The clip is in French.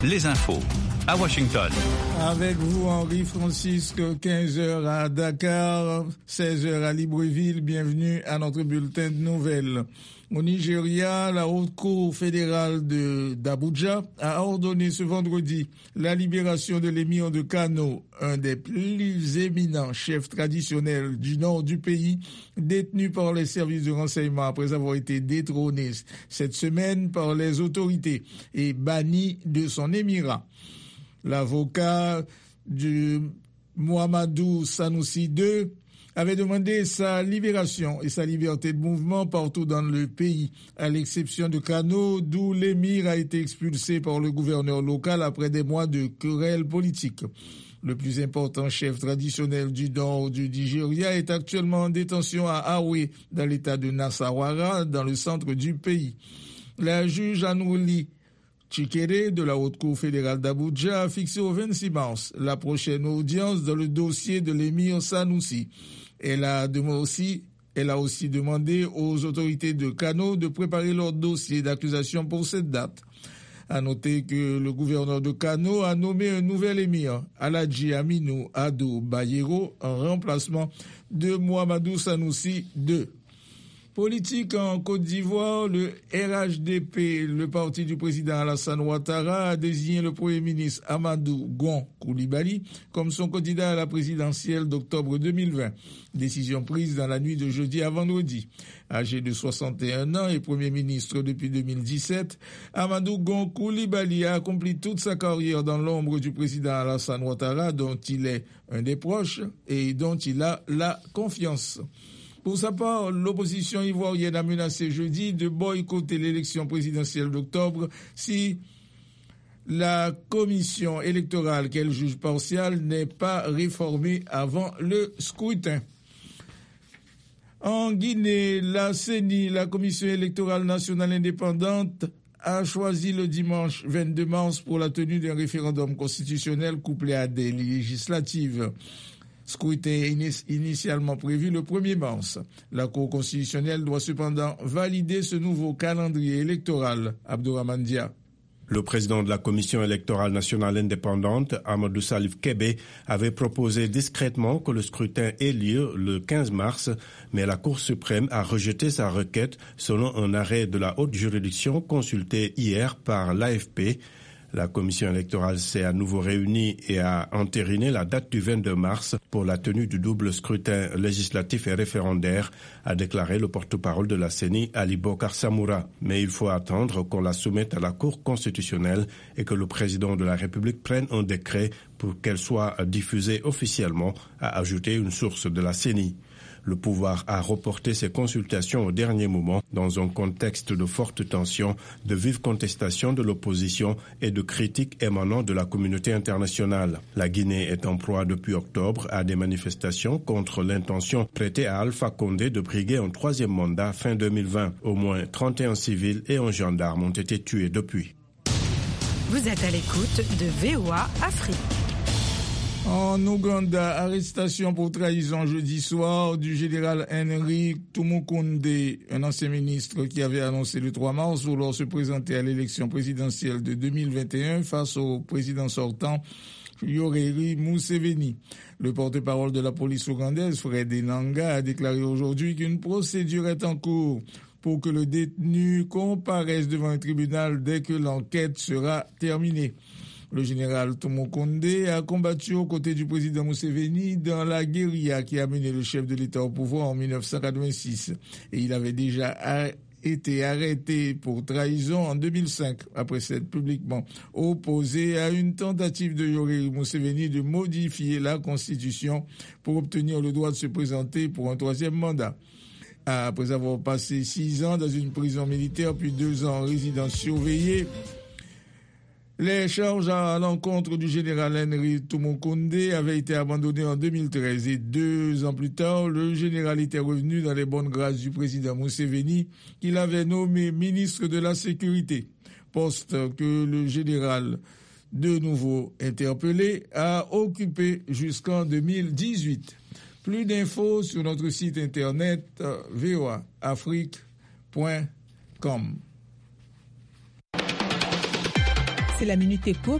Les infos à Washington. Avec vous, Henri Francisque, 15h à Dakar, 16h à Libreville. Bienvenue à notre bulletin de nouvelles. Au Nigeria, la Haute Cour fédérale d'Abuja a ordonné ce vendredi la libération de l'émir de Kano, un des plus éminents chefs traditionnels du nord du pays, détenu par les services de renseignement après avoir été détrôné cette semaine par les autorités et banni de son émirat. L'avocat de Muhammadu Sanusi II avait demandé sa libération et sa liberté de mouvement partout dans le pays, à l'exception de Kano, d'où l'émir a été expulsé par le gouverneur local après des mois de querelles politiques. Le plus important chef traditionnel du nord du Nigeria est actuellement en détention à Awe, dans l'état de Nasarawa, dans le centre du pays. La juge Anouli Chikere de la Haute Cour fédérale d'Abuja a fixé au 26 mars la prochaine audience dans le dossier de l'émir Sanusi. Elle a aussi demandé aux autorités de Kano de préparer leur dossier d'accusation pour cette date. À noter que le gouverneur de Kano a nommé un nouvel émir, Alhaji Aminu Ado Bayero, en remplacement de Muhammadu Sanusi II. Politique en Côte d'Ivoire, le RHDP, le parti du président Alassane Ouattara, a désigné le Premier ministre Amadou Gon Coulibaly comme son candidat à la présidentielle d'octobre 2020. Décision prise dans la nuit de jeudi à vendredi. Âgé de 61 ans et Premier ministre depuis 2017, Amadou Gon Coulibaly a accompli toute sa carrière dans l'ombre du président Alassane Ouattara, dont il est un des proches et dont il a la confiance. Pour sa part, l'opposition ivoirienne a menacé jeudi de boycotter l'élection présidentielle d'octobre si la commission électorale qu'elle juge partiale n'est pas réformée avant le scrutin. En Guinée, la CENI, la Commission électorale nationale indépendante, a choisi le dimanche 22 mars pour la tenue d'un référendum constitutionnel couplé à des législatives. Scrutin initialement prévu le 1er mars. La Cour constitutionnelle doit cependant valider ce nouveau calendrier électoral. Abdourahmane Dia. Le président de la Commission électorale nationale indépendante, Amadou Salif Kébé, avait proposé discrètement que le scrutin ait lieu le 15 mars, mais la Cour suprême a rejeté sa requête selon un arrêt de la haute juridiction consulté hier par l'AFP. La commission électorale s'est à nouveau réunie et a entériné la date du 22 mars pour la tenue du double scrutin législatif et référendaire, a déclaré le porte-parole de la CENI, Ali Bokar Samoura. Mais il faut attendre qu'on la soumette à la Cour constitutionnelle et que le président de la République prenne un décret pour qu'elle soit diffusée officiellement, a ajouté une source de la CENI. Le pouvoir a reporté ses consultations au dernier moment dans un contexte de forte tension, de vive contestation de l'opposition et de critiques émanant de la communauté internationale. La Guinée est en proie depuis octobre à des manifestations contre l'intention prêtée à Alpha Condé de briguer un troisième mandat fin 2020. Au moins 31 civils et un gendarme ont été tués depuis. Vous êtes à l'écoute de VOA Afrique. En Ouganda, arrestation pour trahison jeudi soir du général Henry Tumukunde, un ancien ministre qui avait annoncé le 3 mars vouloir se présenter à l'élection présidentielle de 2021 face au président sortant Yoweri Museveni. Le porte-parole de la police ougandaise, Fred Enanga, a déclaré aujourd'hui qu'une procédure est en cours pour que le détenu comparaisse devant un tribunal dès que l'enquête sera terminée. Le général Tumukunde a combattu aux côtés du président Museveni dans la guérilla qui a mené le chef de l'État au pouvoir en 1986. Et il avait déjà été arrêté pour trahison en 2005, après s'être publiquement opposé à une tentative de Yoweri Museveni de modifier la Constitution pour obtenir le droit de se présenter pour un troisième mandat. Après avoir passé 6 ans dans une prison militaire puis 2 ans en résidence surveillée, les charges à l'encontre du général Henry Tumukunde avaient été abandonnées en 2013 et 2 ans plus tard, le général était revenu dans les bonnes grâces du président Museveni qu'il avait nommé ministre de la Sécurité, poste que le général, de nouveau interpellé, a occupé jusqu'en 2018. Plus d'infos sur notre site internet voaafrique.com. c'est la Minute Éco